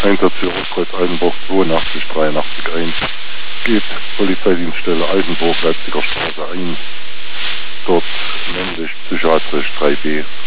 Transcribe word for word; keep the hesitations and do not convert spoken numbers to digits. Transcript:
Einsatz für Ostkreuz Altenburg zweiundachtzig dreiundachtzig eins. Geht Polizeidienststelle Altenburg, Leipziger Straße eins. Dort männlich psychiatrisch drei B.